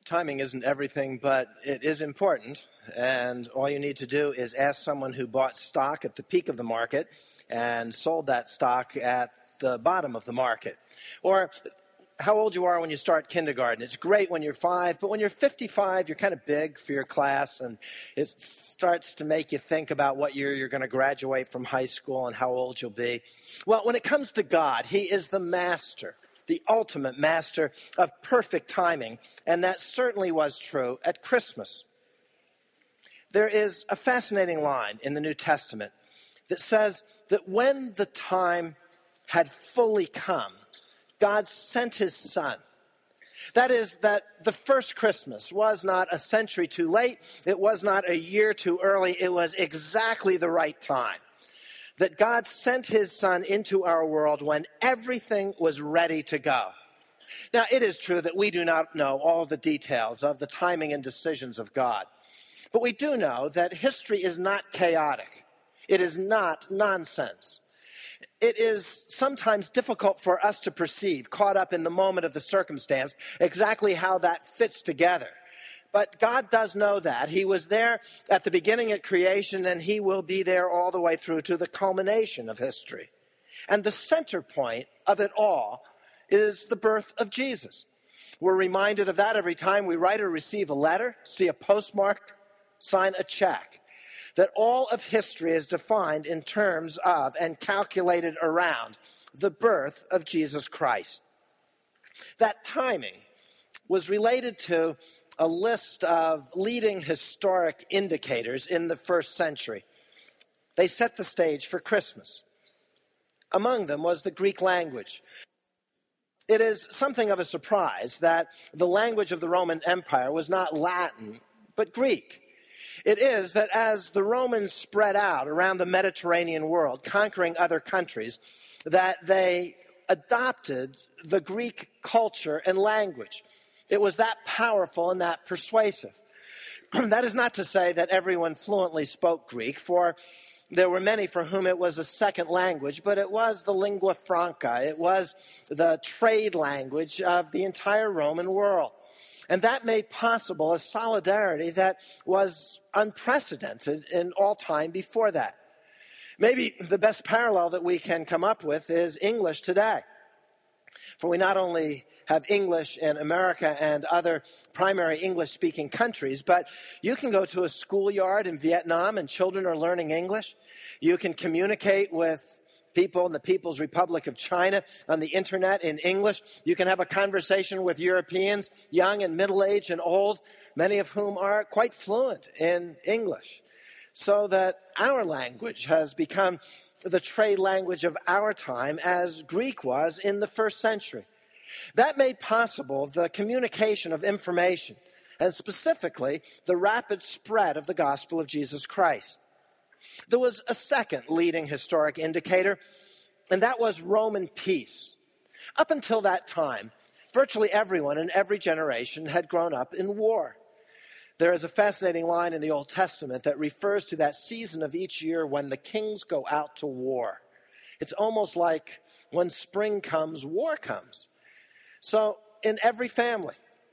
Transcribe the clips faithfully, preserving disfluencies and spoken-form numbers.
Timing isn't everything, but it is important. And all you need to do is ask someone who bought stock at the peak of the market and sold that stock at the bottom of the market. Or how old you are when you start kindergarten. It's great when you're five, but when you're fifty-five, you're kind of big for your class, and it starts to make you think about what year you're going to graduate from high school and how old you'll be. Well, when it comes to God, He is the master, the ultimate master of perfect timing, and that certainly was true at Christmas. There is a fascinating line in the New Testament that says that when the time had fully come, God sent His Son. That is, that the first Christmas was not a century too late, it was not a year too early, it was exactly the right time. That God sent His Son into our world when everything was ready to go. Now, it is true that we do not know all the details of the timing and decisions of God. But we do know that history is not chaotic. It is not nonsense. It is sometimes difficult for us to perceive, caught up in the moment of the circumstance, exactly how that fits together. But God does know that. He was there at the beginning at creation, and He will be there all the way through to the culmination of history. And the center point of it all is the birth of Jesus. We're reminded of that every time we write or receive a letter, see a postmark, sign a check. That all of history is defined in terms of and calculated around the birth of Jesus Christ. That timing was related to a list of leading historic indicators in the first century. They set the stage for Christmas. Among them was the Greek language. It is something of a surprise that the language of the Roman Empire was not Latin, but Greek. It is that as the Romans spread out around the Mediterranean world, conquering other countries, that they adopted the Greek culture and language. It was that powerful and that persuasive. That is not to say that everyone fluently spoke Greek, for there were many for whom it was a second language, but it was the lingua franca. It was the trade language of the entire Roman world. And that made possible a solidarity that was unprecedented in all time before that. Maybe the best parallel that we can come up with is English today. For we not only have English in America and other primary English-speaking countries, but you can go to a schoolyard in Vietnam and children are learning English. You can communicate with people in the People's Republic of China on the internet in English. You can have a conversation with Europeans, young and middle-aged and old, many of whom are quite fluent in English. So that our language has become the trade language of our time as Greek was in the first century. That made possible the communication of information and specifically the rapid spread of the gospel of Jesus Christ. There was a second leading historic indicator, and that was Roman peace. Up until that time, virtually everyone in every generation had grown up in war. There is a fascinating line in the Old Testament that refers to that season of each year when the kings go out to war. It's almost like when spring comes, war comes. So in every family,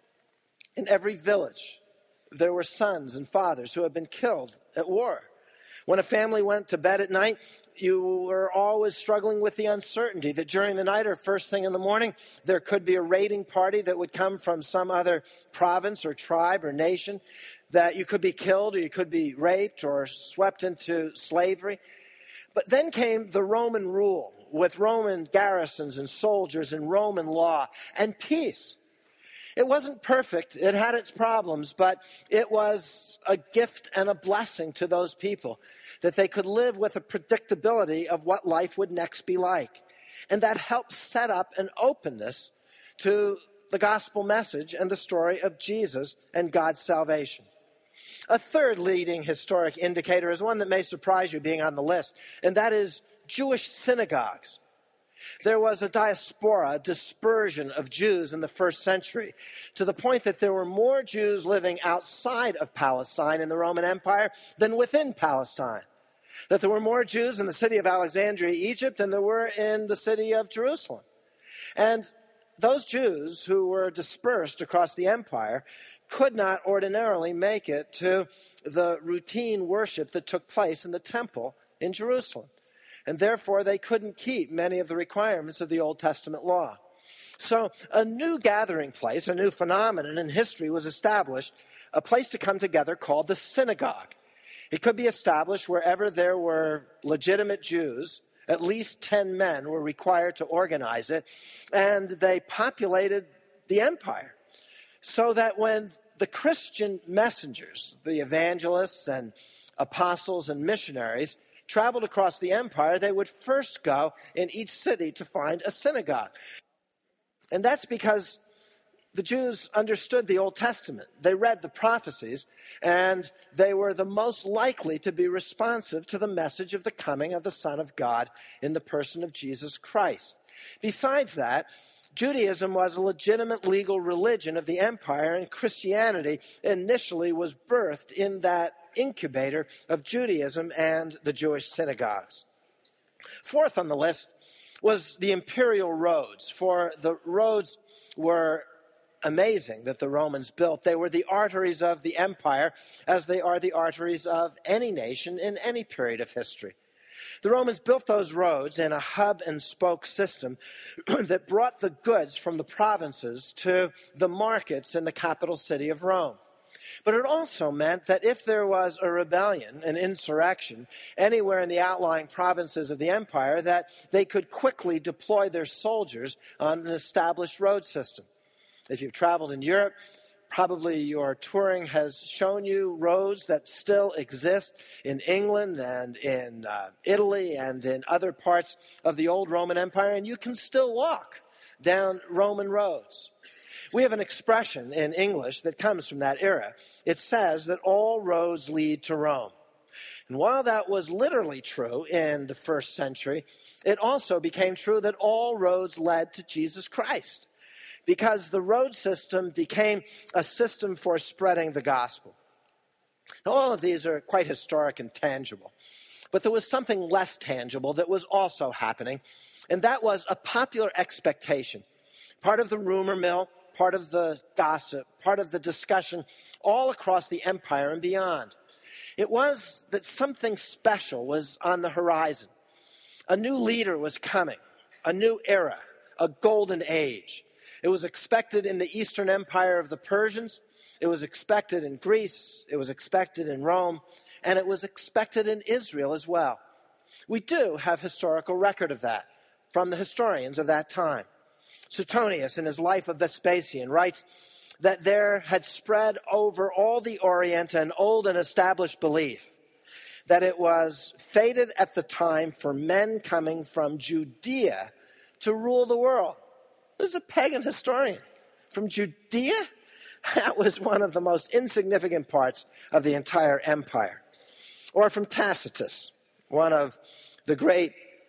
in every village, there were sons and fathers who had been killed at war. When a family went to bed at night, you were always struggling with the uncertainty that during the night or first thing in the morning, there could be a raiding party that would come from some other province or tribe or nation, that you could be killed or you could be raped or swept into slavery. But then came the Roman rule with Roman garrisons and soldiers and Roman law and peace. It wasn't perfect. It had its problems, but it was a gift and a blessing to those people that they could live with a predictability of what life would next be like. And that helped set up an openness to the gospel message and the story of Jesus and God's salvation. A third leading historic indicator is one that may surprise you being on the list, and that is Jewish synagogues. There was a diaspora, a dispersion of Jews in the first century, to the point that there were more Jews living outside of Palestine in the Roman Empire than within Palestine. That there were more Jews in the city of Alexandria, Egypt, than there were in the city of Jerusalem. And those Jews who were dispersed across the empire could not ordinarily make it to the routine worship that took place in the temple in Jerusalem. And therefore, they couldn't keep many of the requirements of the Old Testament law. So a new gathering place, a new phenomenon in history was established, a place to come together called the synagogue. It could be established wherever there were legitimate Jews. At least ten men were required to organize it, and they populated the empire. So that when the Christian messengers, the evangelists and apostles and missionaries, traveled across the empire, they would first go in each city to find a synagogue. And that's because the Jews understood the Old Testament. They read the prophecies, and they were the most likely to be responsive to the message of the coming of the Son of God in the person of Jesus Christ. Besides that, Judaism was a legitimate legal religion of the empire, and Christianity initially was birthed in that incubator of Judaism and the Jewish synagogues. Fourth on the list was the imperial roads, for the roads were amazing that the Romans built. They were the arteries of the empire, as they are the arteries of any nation in any period of history. The Romans built those roads in a hub and spoke system that brought the goods from the provinces to the markets in the capital city of Rome. But it also meant that if there was a rebellion, an insurrection, anywhere in the outlying provinces of the empire, that they could quickly deploy their soldiers on an established road system. If you've traveled in Europe, probably your touring has shown you roads that still exist in England and in uh, Italy and in other parts of the old Roman Empire, and you can still walk down Roman roads. We have an expression in English that comes from that era. It says that all roads lead to Rome. And while that was literally true in the first century, it also became true that all roads led to Jesus Christ, because the road system became a system for spreading the gospel. Now, all of these are quite historic and tangible, but there was something less tangible that was also happening, and that was a popular expectation. Part of the rumor mill, part of the gossip, part of the discussion all across the empire and beyond. It was that something special was on the horizon. A new leader was coming, a new era, a golden age. It was expected in the Eastern Empire of the Persians. It was expected in Greece. It was expected in Rome. And it was expected in Israel as well. We do have historical record of that from the historians of that time. Suetonius, in his Life of Vespasian, writes that there had spread over all the Orient an old and established belief that it was fated at the time for men coming from Judea to rule the world. This is a pagan historian. From Judea? That was one of the most insignificant parts of the entire empire. Or from Tacitus, one of the great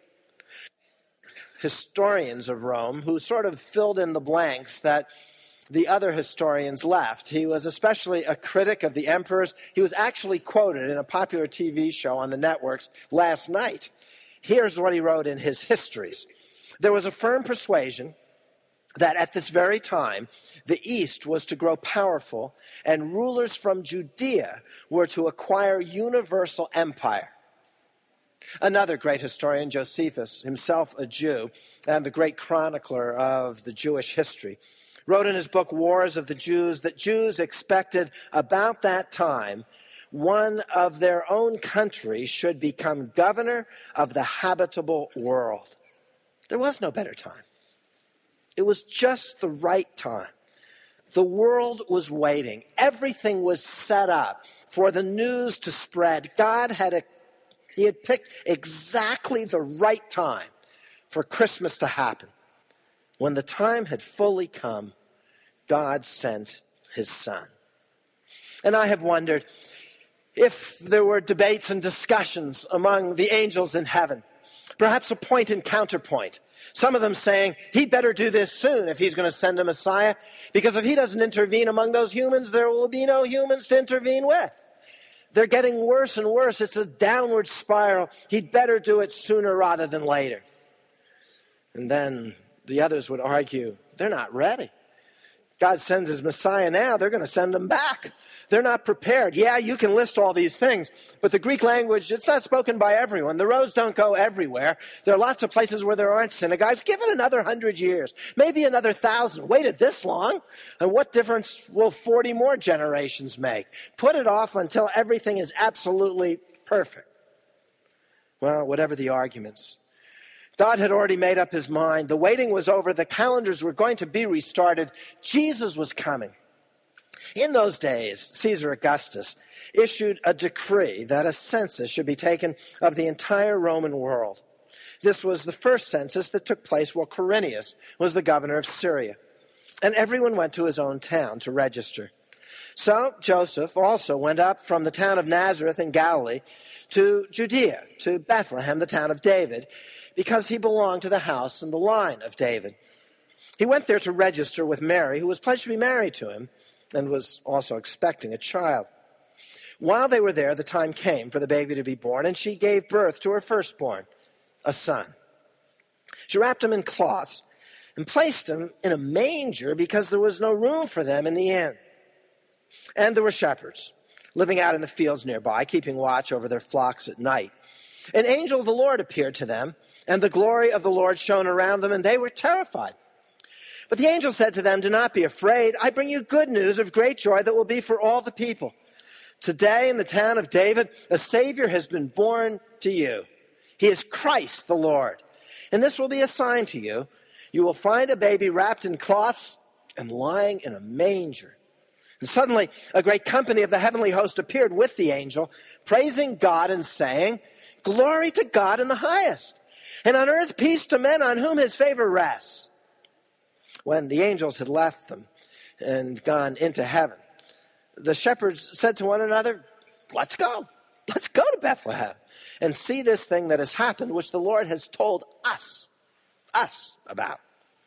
historians of Rome, who sort of filled in the blanks that the other historians left. He was especially a critic of the emperors. He was actually quoted in a popular T V show on the networks last night. Here's what he wrote in his histories. There was a firm persuasion that at this very time, the East was to grow powerful and rulers from Judea were to acquire universal empire. Another great historian, Josephus, himself a Jew and the great chronicler of the Jewish history, wrote in his book, Wars of the Jews, that Jews expected about that time one of their own country should become governor of the habitable world. There was no better time. It was just the right time. The world was waiting. Everything was set up for the news to spread. God had a, he had picked exactly the right time for Christmas to happen. When the time had fully come, God sent his Son. And I have wondered if there were debates and discussions among the angels in heaven, perhaps a point and counterpoint. Some of them saying, he'd better do this soon if he's going to send a Messiah, because if he doesn't intervene among those humans, there will be no humans to intervene with. They're getting worse and worse. It's a downward spiral. He'd better do it sooner rather than later. And then the others would argue, they're not ready. God sends his Messiah now, they're going to send him back. They're not prepared. Yeah, you can list all these things, but the Greek language, it's not spoken by everyone. The roads don't go everywhere. There are lots of places where there aren't synagogues. Give it another hundred years, maybe another thousand. Waited this long, and what difference will forty more generations make? Put it off until everything is absolutely perfect. Well, whatever the arguments, God had already made up his mind. The waiting was over. The calendars were going to be restarted. Jesus was coming. In those days, Caesar Augustus issued a decree that a census should be taken of the entire Roman world. This was the first census that took place while Quirinius was the governor of Syria. And everyone went to his own town to register. So Joseph also went up from the town of Nazareth in Galilee to Judea, to Bethlehem, the town of David, because he belonged to the house and the line of David. He went there to register with Mary, who was pledged to be married to him, and was also expecting a child. While they were there, the time came for the baby to be born, and she gave birth to her firstborn, a son. She wrapped him in cloths and placed him in a manger because there was no room for them in the inn. And there were shepherds living out in the fields nearby, keeping watch over their flocks at night. An angel of the Lord appeared to them, and the glory of the Lord shone around them, and they were terrified. But the angel said to them, "Do not be afraid. I bring you good news of great joy that will be for all the people. Today in the town of David, a Savior has been born to you. He is Christ the Lord. And this will be a sign to you. You will find a baby wrapped in cloths and lying in a manger." And suddenly a great company of the heavenly host appeared with the angel, praising God and saying, "Glory to God in the highest, and on earth peace to men on whom his favor rests." When the angels had left them and gone into heaven, the shepherds said to one another, "Let's go. Let's go to Bethlehem and see this thing that has happened, which the Lord has told us, us about."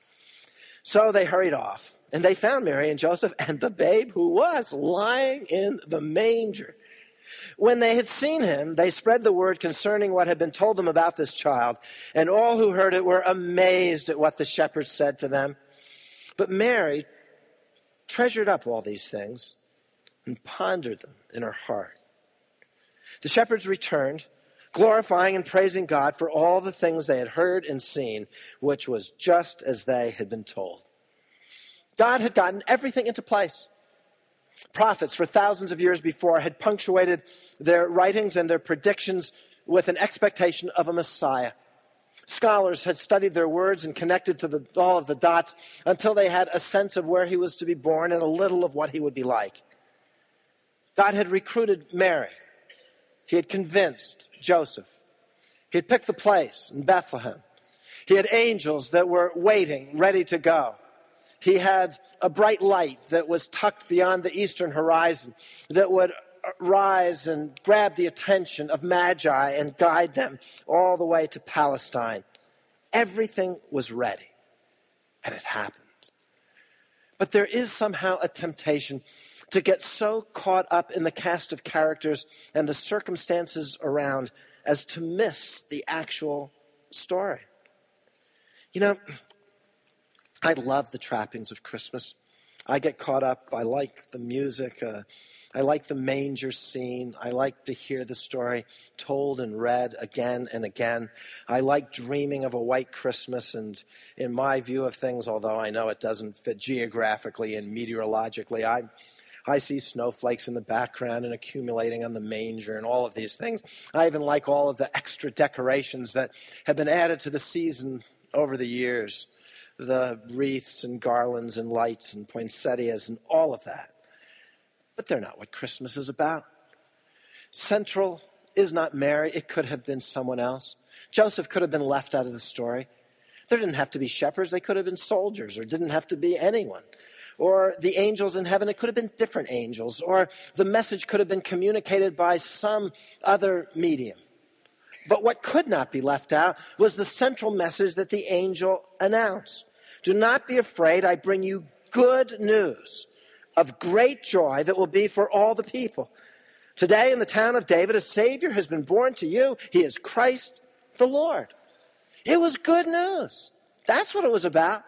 So they hurried off, and they found Mary and Joseph and the babe who was lying in the manger. When they had seen him, they spread the word concerning what had been told them about this child, and all who heard it were amazed at what the shepherds said to them. But Mary treasured up all these things and pondered them in her heart. The shepherds returned, glorifying and praising God for all the things they had heard and seen, which was just as they had been told. God had gotten everything into place. Prophets for thousands of years before had punctuated their writings and their predictions with an expectation of a Messiah. Scholars had studied their words and connected to the, all of the dots until they had a sense of where he was to be born and a little of what he would be like. God had recruited Mary. He had convinced Joseph. He had picked the place in Bethlehem. He had angels that were waiting, ready to go. He had a bright light that was tucked beyond the eastern horizon that would rise and grab the attention of Magi and guide them all the way to Palestine. Everything was ready, and it happened. But there is somehow a temptation to get so caught up in the cast of characters and the circumstances around as to miss the actual story. You know, I love the trappings of Christmas. I get caught up. I like the music. Uh, I like the manger scene. I like to hear the story told and read again and again. I like dreaming of a white Christmas. And in my view of things, although I know it doesn't fit geographically and meteorologically, I, I see snowflakes in the background and accumulating on the manger and all of these things. I even like all of the extra decorations that have been added to the season over the years. The wreaths and garlands and lights and poinsettias and all of that. But they're not what Christmas is about. Central is not Mary. It could have been someone else. Joseph could have been left out of the story. There didn't have to be shepherds. They could have been soldiers, or didn't have to be anyone. Or the angels in heaven, it could have been different angels. Or the message could have been communicated by some other medium. But what could not be left out was the central message that the angel announced. "Do not be afraid. I bring you good news of great joy that will be for all the people. Today in the town of David, a Savior has been born to you. He is Christ the Lord." It was good news. That's what it was about.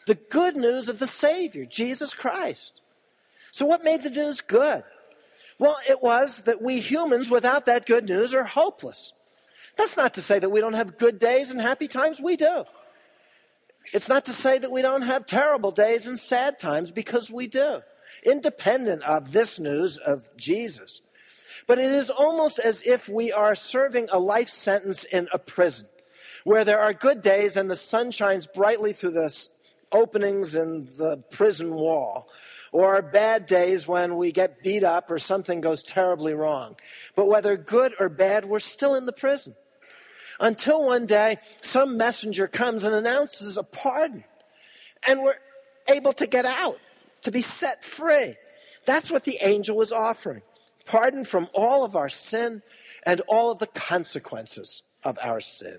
The good news of the Savior, Jesus Christ. So what made the news good? Well, it was that we humans without that good news are hopeless. That's not to say that we don't have good days and happy times. We do. It's not to say that we don't have terrible days and sad times, because we do, independent of this news of Jesus. But it is almost as if we are serving a life sentence in a prison, where there are good days and the sun shines brightly through the openings in the prison wall, or bad days when we get beat up or something goes terribly wrong. But whether good or bad, we're still in the prison. Until one day, some messenger comes and announces a pardon, and we're able to get out, to be set free. That's what the angel was offering. Pardon from all of our sin and all of the consequences of our sin.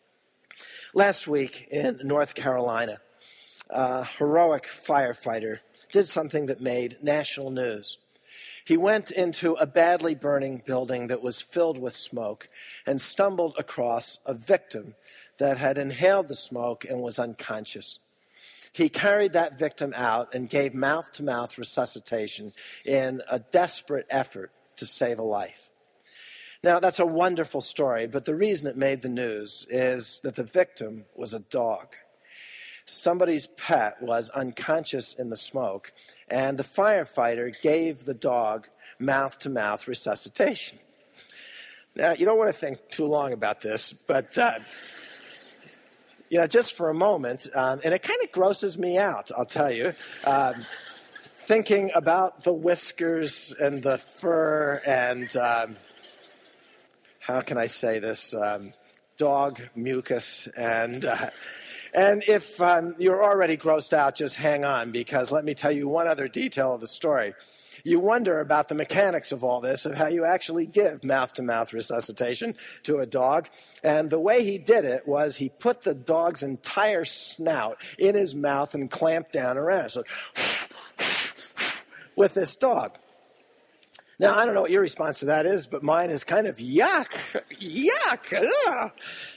Last week in North Carolina, a heroic firefighter did something that made national news. He went into a badly burning building that was filled with smoke and stumbled across a victim that had inhaled the smoke and was unconscious. He carried that victim out and gave mouth-to-mouth resuscitation in a desperate effort to save a life. Now, that's a wonderful story, but the reason it made the news is that the victim was a dog. Somebody's pet was unconscious in the smoke, and the firefighter gave the dog mouth-to-mouth resuscitation. Now, you don't want to think too long about this, but, uh, you know, just for a moment, um, and it kind of grosses me out, I'll tell you, um, thinking about the whiskers and the fur and, um, how can I say this, um, dog mucus and... Uh, And if um, you're already grossed out, just hang on, because let me tell you one other detail of the story. You wonder about the mechanics of all this, of how you actually give mouth-to-mouth resuscitation to a dog. And the way he did it was he put the dog's entire snout in his mouth and clamped down around it. So, with this dog. Now, I don't know what your response to that is, but mine is kind of yuck, yuck, ugh.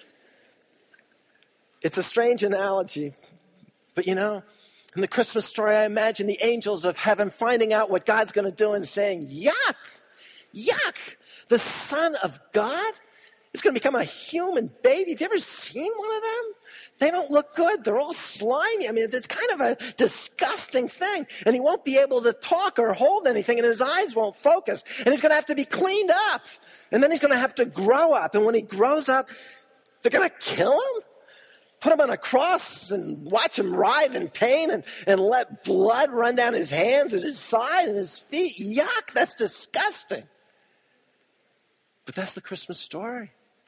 It's a strange analogy, but you know, in the Christmas story, I imagine the angels of heaven finding out what God's going to do and saying, yuck, yuck, the Son of God is going to become a human baby. Have you ever seen one of them? They don't look good. They're all slimy. I mean, it's kind of a disgusting thing. And he won't be able to talk or hold anything, and his eyes won't focus. And he's going to have to be cleaned up. And then he's going to have to grow up. And when he grows up, they're going to kill him? Put him on a cross and watch him writhe in pain and, and let blood run down his hands and his side and his feet. Yuck, that's disgusting. But that's the Christmas story.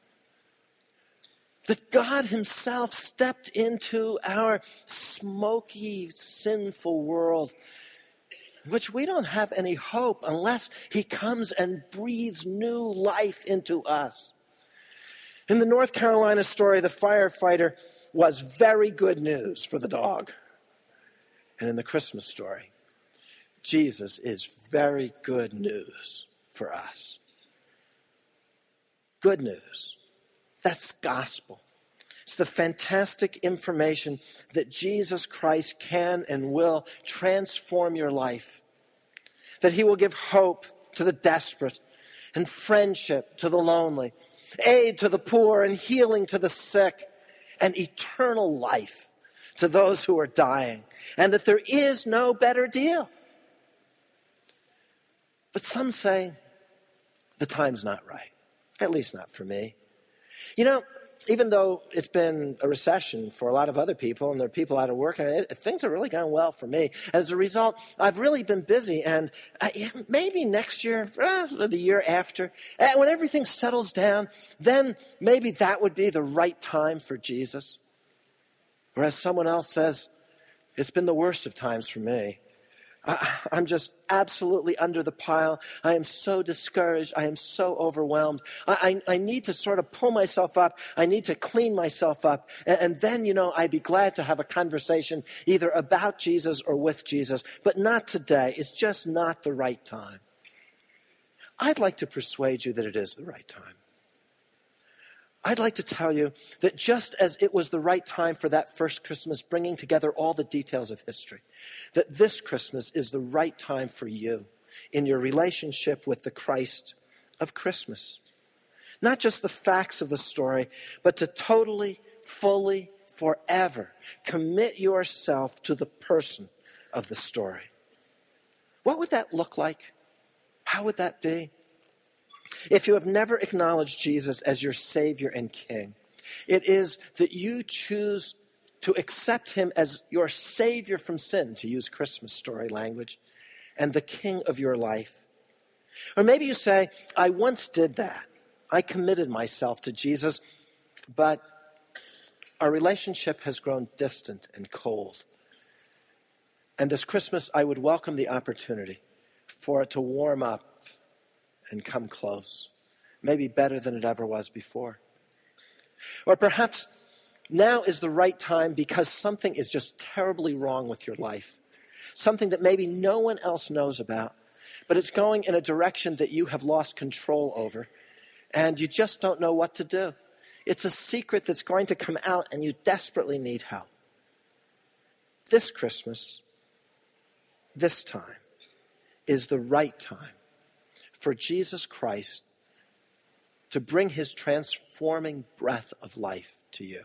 That God himself stepped into our smoky, sinful world, in which we don't have any hope unless he comes and breathes new life into us. In the North Carolina story, the firefighter was very good news for the dog. And in the Christmas story, Jesus is very good news for us. Good news. That's gospel. It's the fantastic information that Jesus Christ can and will transform your life. That he will give hope to the desperate and friendship to the lonely, aid to the poor and healing to the sick, and eternal life to those who are dying, and that there is no better deal. But some say the time's not right, at least not for me. You know, even though it's been a recession for a lot of other people and there are people out of work, and it, things have really gone well for me. As a result, I've really been busy, and uh, maybe next year, uh, the year after, uh, when everything settles down, then maybe that would be the right time for Jesus. Whereas someone else says, it's been the worst of times for me. I, I'm just absolutely under the pile. I am so discouraged. I am so overwhelmed. I, I, I need to sort of pull myself up. I need to clean myself up. And, and then, you know, I'd be glad to have a conversation either about Jesus or with Jesus, but not today. It's just not the right time. I'd like to persuade you that it is the right time. I'd like to tell you that just as it was the right time for that first Christmas, bringing together all the details of history, that this Christmas is the right time for you in your relationship with the Christ of Christmas. Not just the facts of the story, but to totally, fully, forever commit yourself to the person of the story. What would that look like? How would that be? If you have never acknowledged Jesus as your Savior and King, it is that you choose to accept him as your Savior from sin, to use Christmas story language, and the King of your life. Or maybe you say, I once did that. I committed myself to Jesus, but our relationship has grown distant and cold. And this Christmas, I would welcome the opportunity for it to warm up and come close, maybe better than it ever was before. Or perhaps now is the right time because something is just terribly wrong with your life, something that maybe no one else knows about, but it's going in a direction that you have lost control over, and you just don't know what to do. It's a secret that's going to come out, and you desperately need help. This Christmas, this time, is the right time for Jesus Christ to bring his transforming breath of life to you.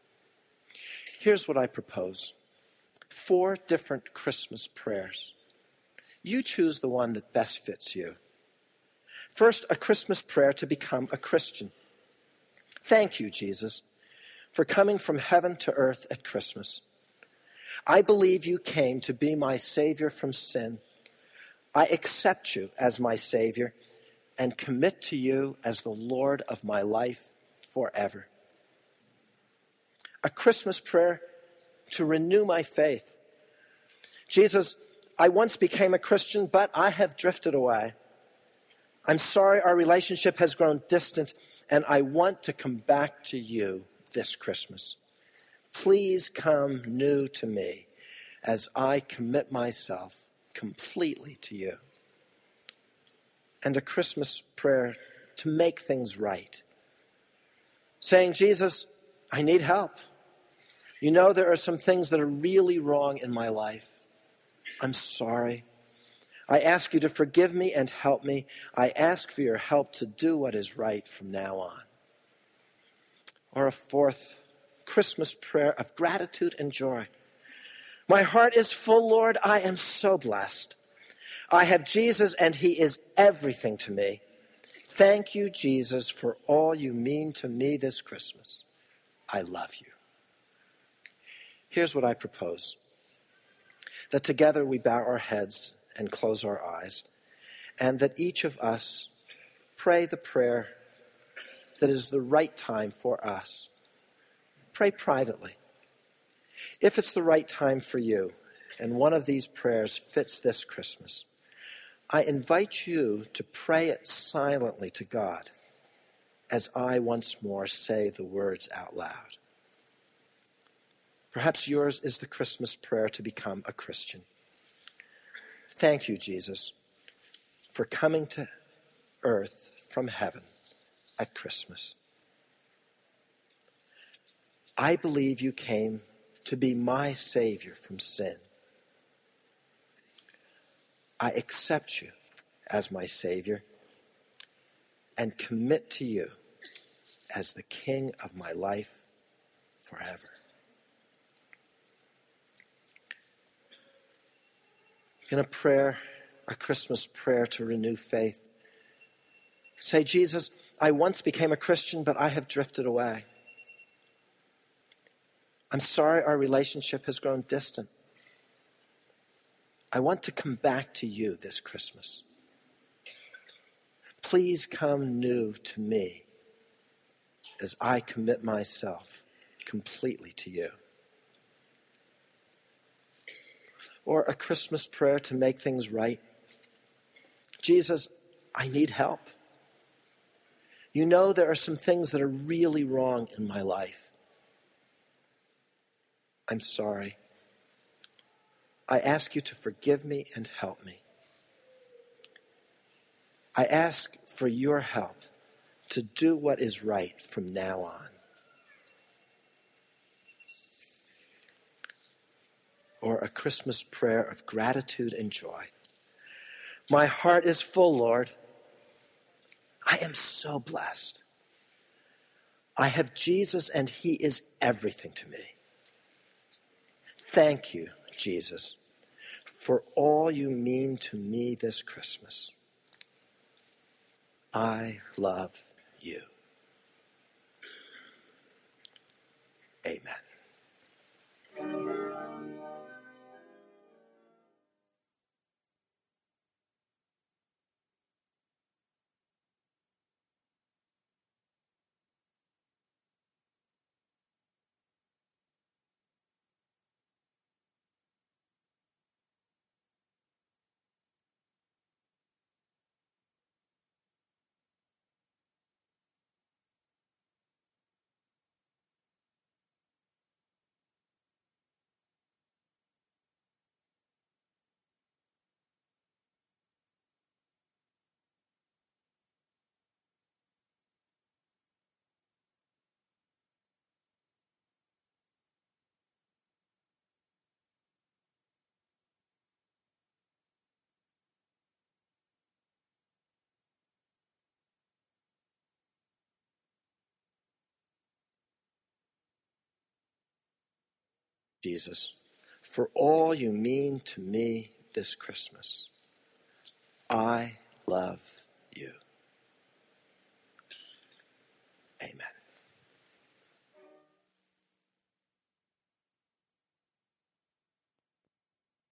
Here's what I propose. Four different Christmas prayers. You choose the one that best fits you. First, a Christmas prayer to become a Christian. Thank you, Jesus, for coming from heaven to earth at Christmas. I believe you came to be my Savior from sin. I accept you as my Savior and commit to you as the Lord of my life forever. A Christmas prayer to renew my faith. Jesus, I once became a Christian, but I have drifted away. I'm sorry our relationship has grown distant, and I want to come back to you this Christmas. Please come new to me as I commit myself completely to you. And a Christmas prayer to make things right. Saying, Jesus, I need help. You know there are some things that are really wrong in my life. I'm sorry. I ask you to forgive me and help me. I ask for your help to do what is right from now on. Or a fourth Christmas prayer of gratitude and joy. My heart is full, Lord. I am so blessed. I have Jesus, and he is everything to me. Thank you, Jesus, for all you mean to me this Christmas. I love you. Here's what I propose. That together we bow our heads and close our eyes, and that each of us pray the prayer that is the right time for us. Pray privately. If it's the right time for you, and one of these prayers fits this Christmas, I invite you to pray it silently to God as I once more say the words out loud. Perhaps yours is the Christmas prayer to become a Christian. Thank you, Jesus, for coming to earth from heaven at Christmas. I believe you came to be my Savior from sin. I accept you as my Savior and commit to you as the King of my life forever. In a prayer, a Christmas prayer to renew faith, say, Jesus, I once became a Christian, but I have drifted away. I'm sorry our relationship has grown distant. I want to come back to you this Christmas. Please come new to me as I commit myself completely to you. Or a Christmas prayer to make things right. Jesus, I need help. You know there are some things that are really wrong in my life. I'm sorry. I ask you to forgive me and help me. I ask for your help to do what is right from now on. Or a Christmas prayer of gratitude and joy. My heart is full, Lord. I am so blessed. I have Jesus, and he is everything to me. Thank you, Jesus, for all you mean to me this Christmas. I love you. Amen. Jesus, for all you mean to me this Christmas. I love you.